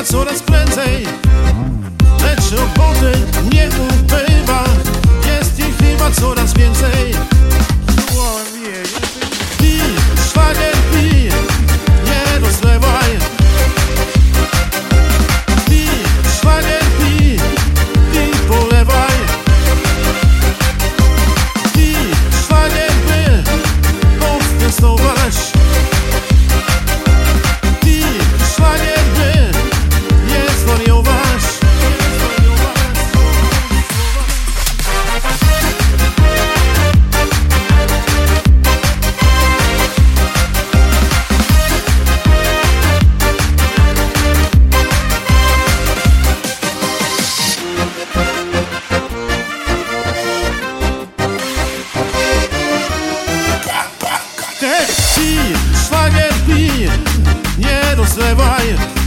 śpiewa coraz prędzej, lecz roboty nie ubywa. Jest ich chyba coraz więcej. Pij, szwagier, pij, nie rozlewaj. Pij, szwagier, pij, pij, polewaj. Pij, szwagier, by odtestować. Pij, szwagier, by nie zwariować. Pij, szwagier, pij, nie rozlewaj.